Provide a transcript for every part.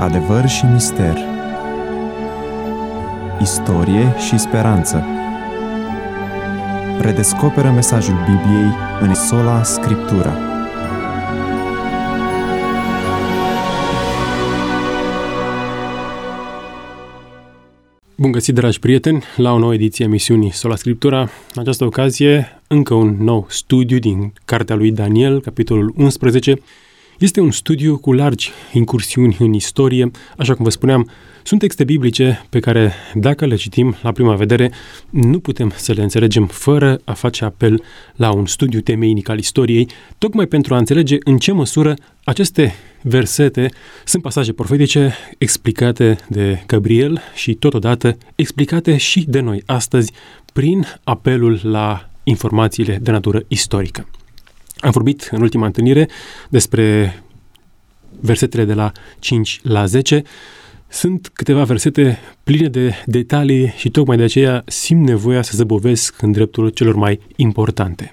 Adevăr și mister, istorie și speranță. Redescoperă mesajul Bibliei în Sola Scriptura. Bun găsit, dragi prieteni, la o nouă ediție a emisiunii Sola Scriptura. În această ocazie, încă un nou studiu din cartea lui Daniel, capitolul 11. Este un studiu cu largi incursiuni în istorie. Așa cum vă spuneam, sunt texte biblice pe care, dacă le citim la prima vedere, nu putem să le înțelegem fără a face apel la un studiu temeinic al istoriei, tocmai pentru a înțelege în ce măsură aceste versete sunt pasaje profetice explicate de Gabriel și totodată explicate și de noi astăzi prin apelul la informațiile de natură istorică. Am vorbit în ultima întâlnire despre versetele de la 5 la 10. Sunt câteva versete pline de detalii și tocmai de aceea simt nevoia să zăbovesc în dreptul celor mai importante.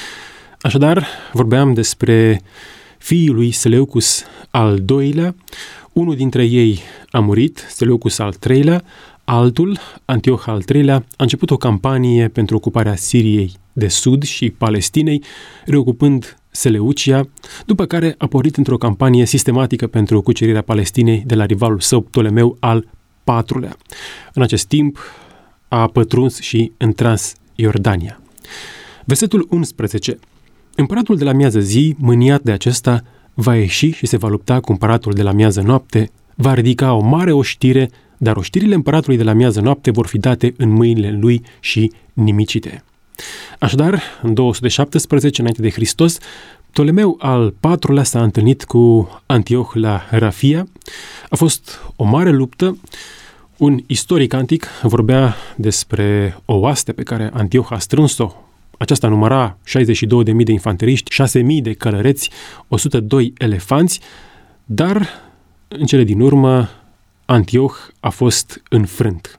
Așadar, vorbeam despre fiii lui Seleucus al II-lea. Unul dintre ei a murit, Seleucus al III-lea, altul, Antioh al III-lea, a început o campanie pentru ocuparea Siriei de Sud și Palestinei, reocupând Seleucia, după care a pornit într-o campanie sistematică pentru cucerirea Palestinei de la rivalul său Ptolemeu al IV-lea. În acest timp a pătruns și în Transjordania. Versetul 11. Împăratul de la miază zi, mâniat de acesta, va ieși și se va lupta cu împăratul de la miază noapte, va ridica o mare oștire, dar oștirile împăratului de la miază noapte vor fi date în mâinile lui și nimicite. Așadar, în 217 înainte de Hristos, Ptolemeu al IV-lea s-a întâlnit cu Antioh la Rafia. A fost o mare luptă. Un istoric antic vorbea despre o oaste pe care Antioh a strâns-o. Aceasta număra 62.000 de infanteriști, 6.000 de călăreți, 102 elefanți, dar în cele din urmă Antioh a fost înfrânt.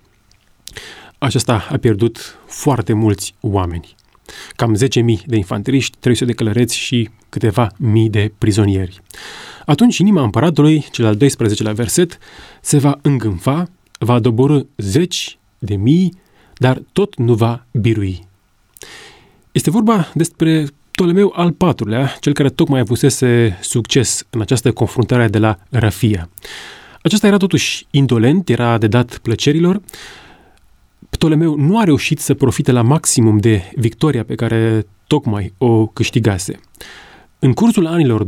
Acesta a pierdut foarte mulți oameni. Cam 10.000 de infanteriști, 300 de călăreți și câteva mii de prizonieri. Atunci inima împăratului, cel al 12-lea verset, se va îngânfa, va doborî 10.000, dar tot nu va birui. Este vorba despre Ptolemeu al IV-lea, cel care tocmai avusese succes în această confruntare de la Rafia. Acesta era totuși indolent, era de dat plăcerilor. Ptolemeu nu a reușit să profite la maximum de victoria pe care tocmai o câștigase. În cursul anilor 212-204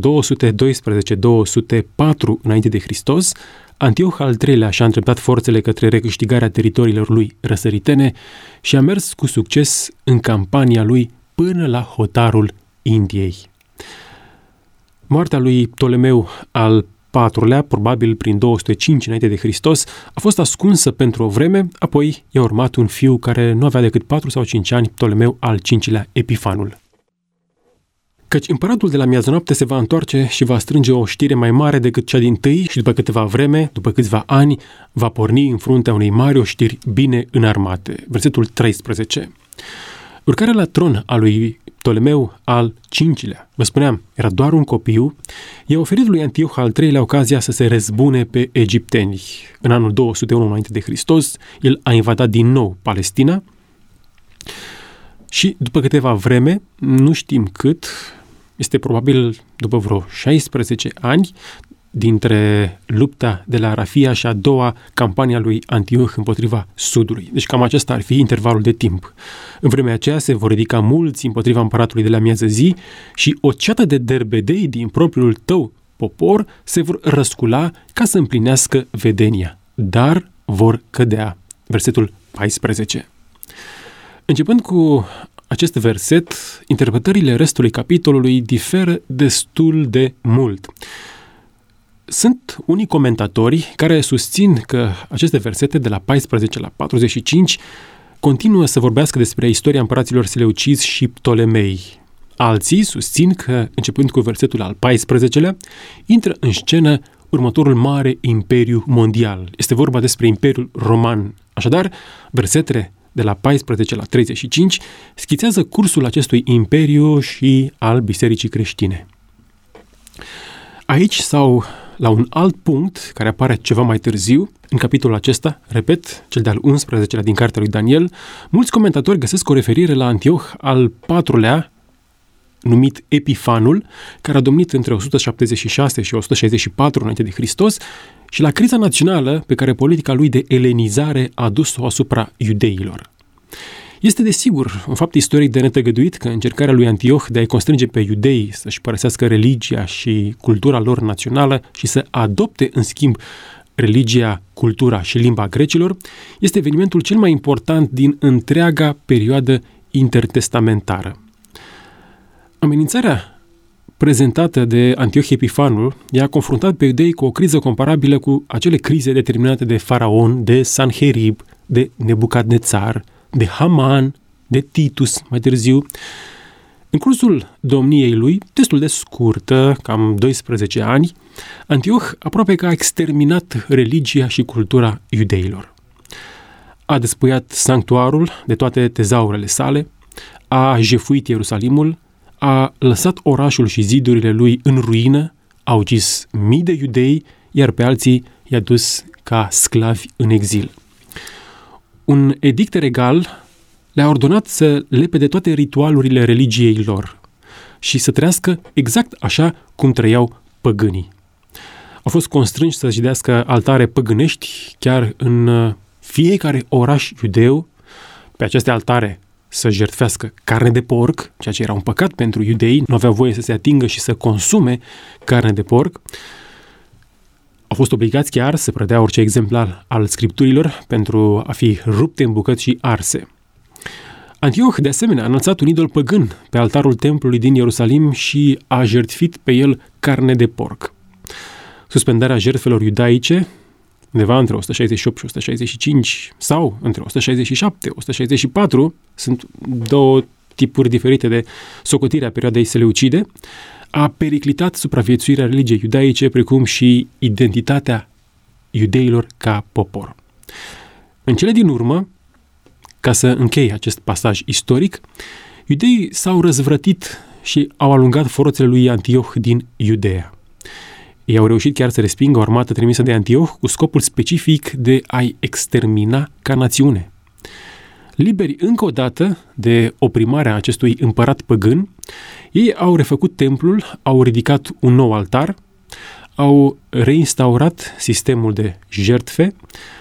înainte de Hristos, Antioh al III-lea și-a îndreptat forțele către recâștigarea teritoriilor lui răsăritene și a mers cu succes în campania lui până la hotarul Indiei. Moartea lui Ptolemeu al IV-lea, probabil prin 205 înainte de Hristos, a fost ascunsă pentru o vreme, apoi i-a urmat un fiu care nu avea decât 4 sau 5 ani, Ptolemeu al V-lea, Epifanul. Căci împăratul de la miază noapte se va întoarce și va strânge o știre mai mare decât cea dintâi și după câteva vreme, după câțiva ani, va porni în fruntea unei mari oștiri bine înarmate. Versetul 13. Urcarea la tron a lui Ptolemeu al V-lea, vă spuneam, era doar un copiu, i-a oferit lui Antioh al III-lea ocazia să se răzbune pe egipteni. În anul 201 înainte de Hristos, el a invadat din nou Palestina și după câteva vreme, nu știm cât, este probabil după vreo 16 ani, dintre lupta de la Rafia și a doua campania lui Antioh împotriva Sudului. Deci cam acesta ar fi intervalul de timp. În vremea aceea se vor ridica mulți împotriva împăratului de la miază zi și o ceată de derbedei din propriul tău popor se vor răscula ca să împlinească vedenia, dar vor cădea. Versetul 14. Începând cu acest verset, interpretările restului capitolului diferă destul de mult. Sunt unii comentatori care susțin că aceste versete de la 14 la 45 continuă să vorbească despre istoria împăraților seleucizi și Ptolemei. Alții susțin că, începând cu versetul al 14-lea, intră în scenă următorul mare imperiu mondial. Este vorba despre Imperiul Roman. Așadar, versetele de la 14 la 35 schițează cursul acestui imperiu și al bisericii creștine. Aici s-au la un alt punct care apare ceva mai târziu, în capitolul acesta, repet, cel de-al 11-lea din cartea lui Daniel, mulți comentatori găsesc o referire la Antioh al IV-lea, numit Epifanul, care a domnit între 176 și 164 înainte de Hristos, și la criza națională pe care politica lui de elenizare a dus-o asupra iudeilor. Este desigur un fapt istoric de netăgăduit că încercarea lui Antioh de a-i constrânge pe iudei să-și părăsească religia și cultura lor națională și să adopte, în schimb, religia, cultura și limba grecilor, este evenimentul cel mai important din întreaga perioadă intertestamentară. Amenințarea prezentată de Antioh Epifanul i-a confruntat pe iudei cu o criză comparabilă cu acele crize determinate de Faraon, de Sanherib, de Nebucadnețar, de Haman, de Titus mai târziu. În cursul domniei lui, destul de scurtă, cam 12 ani, Antioh aproape că a exterminat religia și cultura iudeilor. A despuiat sanctuarul de toate tezaurele sale, a jefuit Ierusalimul, a lăsat orașul și zidurile lui în ruină, a ucis mii de iudei, iar pe alții i-a dus ca sclavi în exil. Un edict regal le-a ordonat să lepede toate ritualurile religiei lor și să trăiască exact așa cum trăiau păgânii. Au fost constrânși să zidească altare păgânești chiar în fiecare oraș iudeu. Pe aceste altare să jertfească carne de porc, ceea ce era un păcat pentru iudei, nu aveau voie să se atingă și să consume carne de porc. Au fost obligați chiar să predea orice exemplar al scripturilor pentru a fi rupte în bucăți și arse. Antioh, de asemenea, a înălțat un idol păgân pe altarul templului din Ierusalim și a jertfit pe el carne de porc. Suspendarea jertfelor iudaice, undeva între 168 și 165 sau între 167-164, sunt două tipuri diferite de socotire a perioadei seleucide, a periclitat supraviețuirea religiei iudaice, precum și identitatea iudeilor ca popor. În cele din urmă, ca să închei acest pasaj istoric, iudeii s-au răzvrătit și au alungat forțele lui Antioh din Iudeea. Ei au reușit chiar să respingă o armată trimisă de Antioh cu scopul specific de a-i extermina ca națiune. Liberi încă o dată de oprimarea acestui împărat păgân, ei au refăcut templul, au ridicat un nou altar, au reinstaurat sistemul de jertfe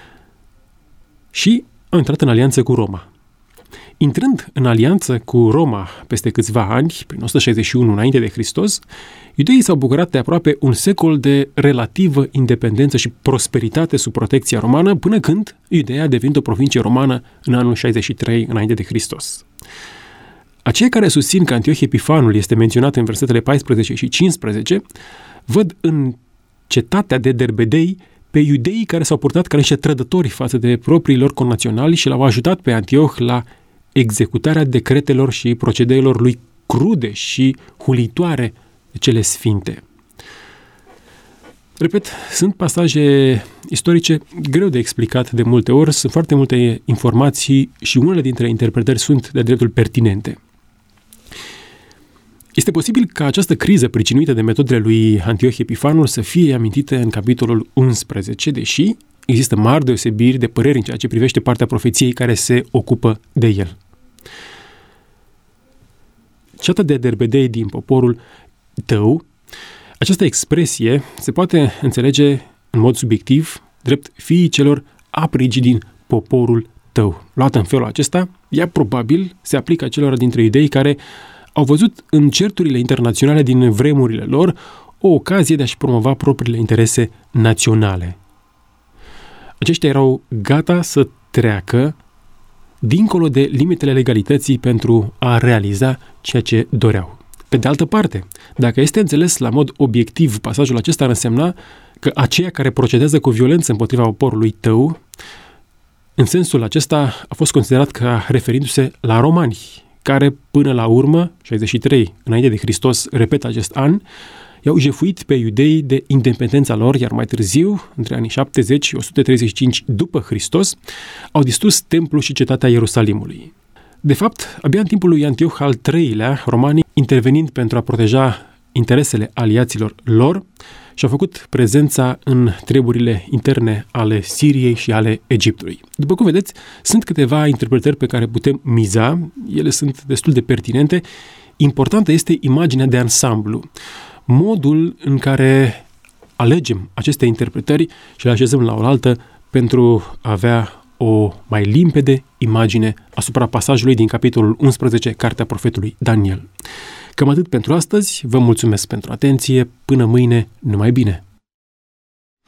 și au intrat în alianță cu Roma. Intrând în alianță cu Roma peste câțiva ani, prin 161 înainte de Hristos, iudeii s-au bucurat de aproape un secol de relativă independență și prosperitate sub protecția romană, până când Iudeea a devenit o provincie romană în anul 63 înainte de Hristos. Aceia care susțin că Antioh Epifanul este menționat în versetele 14 și 15, văd în cetatea de Derbedei pe iudeii care s-au purtat ca niște trădători față de proprii lor connaționali și l-au ajutat pe Antioh la executarea decretelor și procedeelor lui crude și hulitoare de cele sfinte. Repet, sunt pasaje istorice greu de explicat de multe ori, sunt foarte multe informații și unele dintre interpretări sunt de dreptul pertinente. Este posibil ca această criză pricinuită de metodele lui Antioh Epifanul să fie amintită în capitolul 11, deși există mari deosebiri de păreri în ceea ce privește partea profeției care se ocupă de el. Ceata de Derbedei din poporul tău, această expresie se poate înțelege în mod subiectiv drept fiii celor aprigi din poporul tău. Luată în felul acesta, ea probabil se aplică celor dintre iudei care au văzut în certurile internaționale din vremurile lor o ocazie de a-și promova propriile interese naționale. Aceștia erau gata să treacă dincolo de limitele legalității pentru a realiza ceea ce doreau. Pe de altă parte, dacă este înțeles la mod obiectiv, pasajul acesta ar însemna că aceia care procedează cu violență împotriva poporului tău, în sensul acesta a fost considerat ca referindu-se la romani, care până la urmă, 63 înainte de Hristos, repet acest an, i-au jefuit pe iudei de independența lor, iar mai târziu, între anii 70 și 135 după Hristos, au distrus templul și cetatea Ierusalimului. De fapt, abia în timpul lui Antioh al III-lea, romanii, intervenind pentru a proteja interesele aliaților lor și au făcut prezența în treburile interne ale Siriei și ale Egiptului. După cum vedeți, sunt câteva interpretări pe care putem miza, ele sunt destul de pertinente. Importantă este imaginea de ansamblu, modul în care alegem aceste interpretări și le așezăm la oaltă pentru a avea o mai limpede imagine asupra pasajului din capitolul 11, Cartea profetului Daniel. Cam atât pentru astăzi, vă mulțumesc pentru atenție, până mâine, numai bine!